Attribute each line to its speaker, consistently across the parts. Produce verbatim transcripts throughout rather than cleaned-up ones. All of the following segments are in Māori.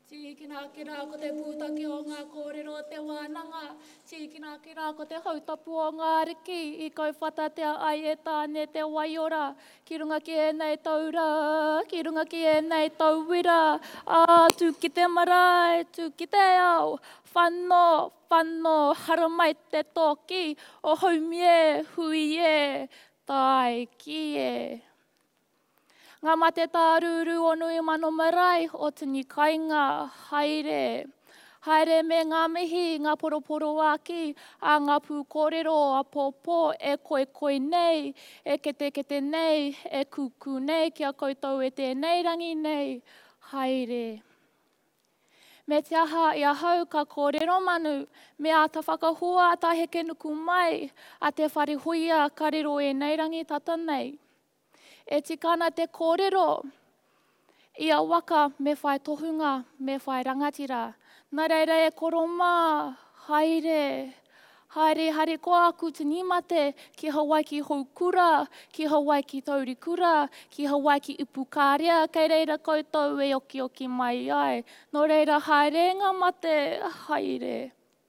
Speaker 1: Tīkina ki rā ko te pūtake o ngā kōrero o te wānanga. Tīkina ki rā ko te hautapu o ngā riki. I kau whatatea ai e tāne te waiora. Ki runga ki ēnei taura, ki runga ki ēnei tauira. Ā, tū ki te marae, tū ki te ao. Whanno, whanno, haramai te toki. O haumie, hui e, tai ki e. Ngā mate tā rūru o nui mano marae o tini kainga, haere. Haere me ngā mihi, ngā poroporo aki, a ngā pū kōrero a pōpō, e koe koe nei, e kete kete nei, e kūkū nei, kia koutou e tēnei rangi nei, haere. Me te aha i ahau ka kōrero manu, me a ta whakahua a ta heke nuku mai, a te wharehuia ka rero e nei rangi tata nei. E tikana te kōrero, ia waka me whai tohunga, me whai rangatira. Nā reira e koroma, haere, haere hare ko aku tini mate, ki Hawaii ki Houkura, ki Hawaii ki Taurikura, ki Hawaii ki Upukārea, kei reira koutou e oki oki mai ai. Nō reira haere ngā mate, haere.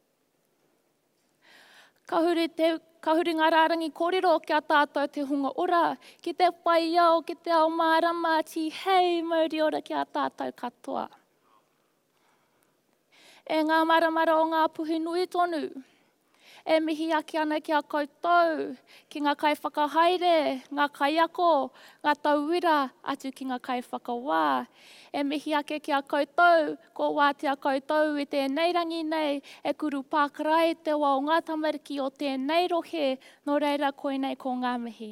Speaker 1: Ka huri te Ka huri ngā rārangi kōrero kia tātou te hunga ora, ki te whai au, ki te ao mārama, ti hei mauri ora kia tātou katoa. E ngā maramara o ngā puhi nui tonu, e mihi aki ana kia koutou, ki ngā kai whakahaere, ngā kai ako, ngā tauira, atu ki ngā kai whakawā. E mihi ake kia koutou, ko wātea koutou i tēnei rangi nei, e kuru pākarai te wā o ngā tamariki o tēnei rohe, nō reira koinei ko ngā mihi.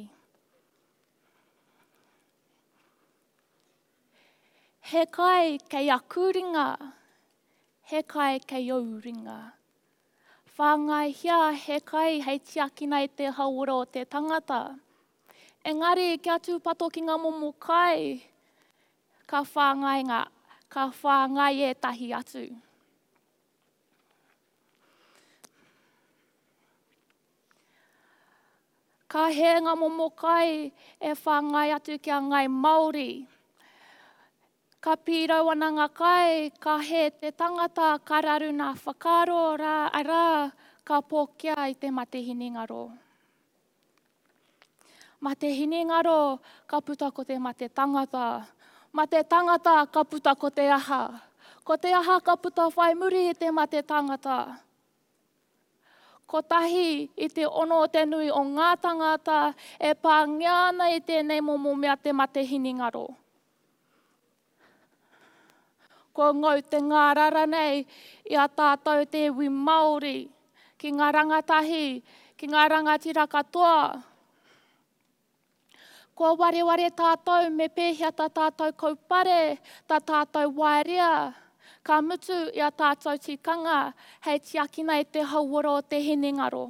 Speaker 1: He kai kei akuringa, he kai kei auringa. Whāngai hia he kai hei tiaki nei te hauora o te tangata. Engari, kia tūpato ki ngā momo kai, ka whāngai ngā, ka whāngai e tahi atu. Ka he ngā momo kai e whāngai atu kia ngai Māori. Ka pīrau ana ngā kai, ka he te tangata ka raru nā whakaro rā arā, ka pōkia i te mate hiningaro. Mate hiningaro, ka puta ko te mate tangata. Mate tangata, ka puta ko te aha. Ko te aha ka puta whai muri i te mate tangata. Ko tahi i te ono o te nui o ngā tangata, e pāngia ana i tēnei momo mea te mate hiningaro. Ko ngau te ngā rara nei i a tātou te iwi Māori, ki ngā rangatahi, ki ngā rangatira katoa. Ko ware ware tātou me pēhia ta tātou kaupare, ta tātou wairea, ka mutu i a tātou tikanga, hei tiaki nei te hauora o te hiningaro.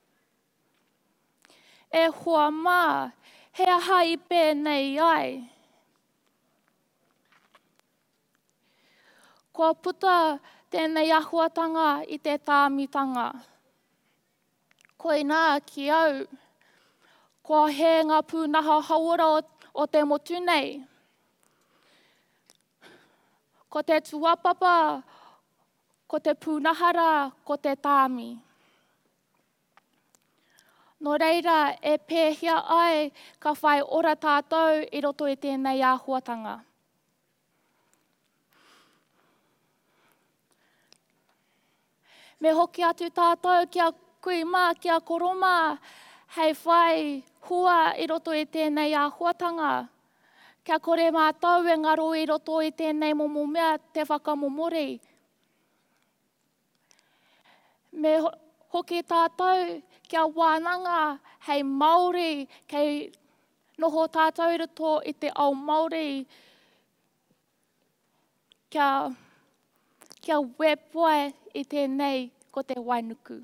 Speaker 1: E hoa mā, he aha i pēnei ai. Ko puta tēnei ahuatanga i te tāmitanga. Ko inā ki au, ko he ngā pūnaha hauora o, o te motu nei. Ko te tuapapa, ko te pūnahara, ko te tāmi. Nō reira, e pēhia ai ka whai ora tātou i roto i tēnei āhuatanga. Me hoki atu tātou kia kuima, kia koroma, hei whai hua i roto i tēnei āhuatanga. Kia kore mātou e ngaro i roto i tēnei momo mea te whakamomori. Me hoki tātou kia wānanga hei Māori, kei noho tātou i roto i te ao Māori, kia, kia wepoe i tēnei ko te wainuku.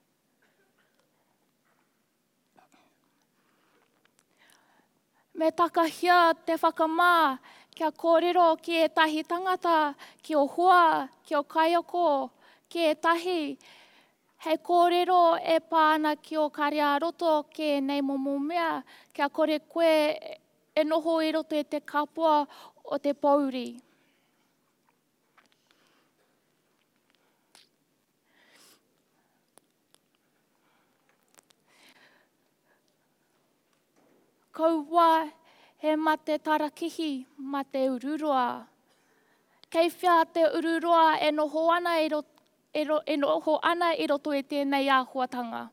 Speaker 1: Me takahia te whakamā, kia kōrero ki e tahi tangata, ki o hoa, ki o kaioko, ki e tahi, hei kōrero e pāna ki o karea roto ki e nei momo mea, kia kore koe e noho i roto i te kapua o te pauri. Kaua he mate tarakihi ma te ururua. Kei whia te ururua e noho ana i roto, e, ro, e noho ana i roto i tēnei āhuatanga.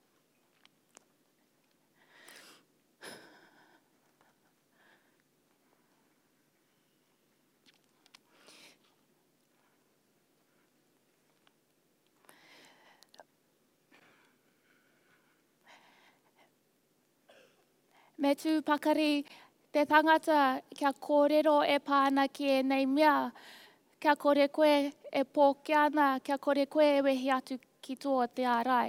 Speaker 1: Me tūpakari, te tangata kia kōrero e pāna ki e nei mea, kia kore koe e pōki ana, kia kore koe e wehi atu ki tō te ārai.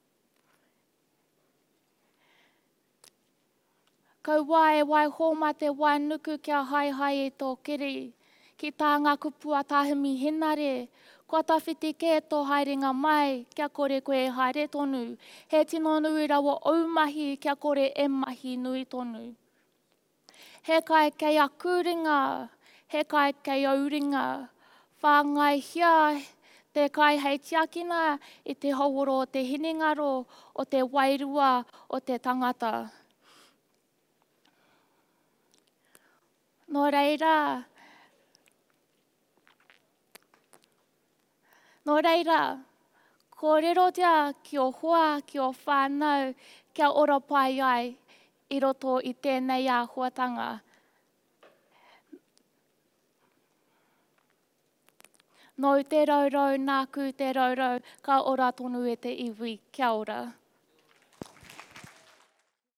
Speaker 1: Kaua e wai hōma te wainuku kia hai hai e tō kiri, ki tā ngā kupua tāhimi hinare, kua tawhiti kē tō haerenga mai, kia kore koe e haere tonu, he tino nui rawa aumahi, kia kore e mahi nui tonu. He kai kei a kūringa, he kai kei auringa, whāngai hia te kai hei tiakina i te hauoro o te hinengaro, o te wairua, o te tangata. Nō reira, nō reira, kōrerotia ki o hoa, ki o whānau, kia ora pai ai i roto i tēnei āhuatanga. Nō te raurau, nāku te raurau, ka ora tonu e te iwi. Kia ora.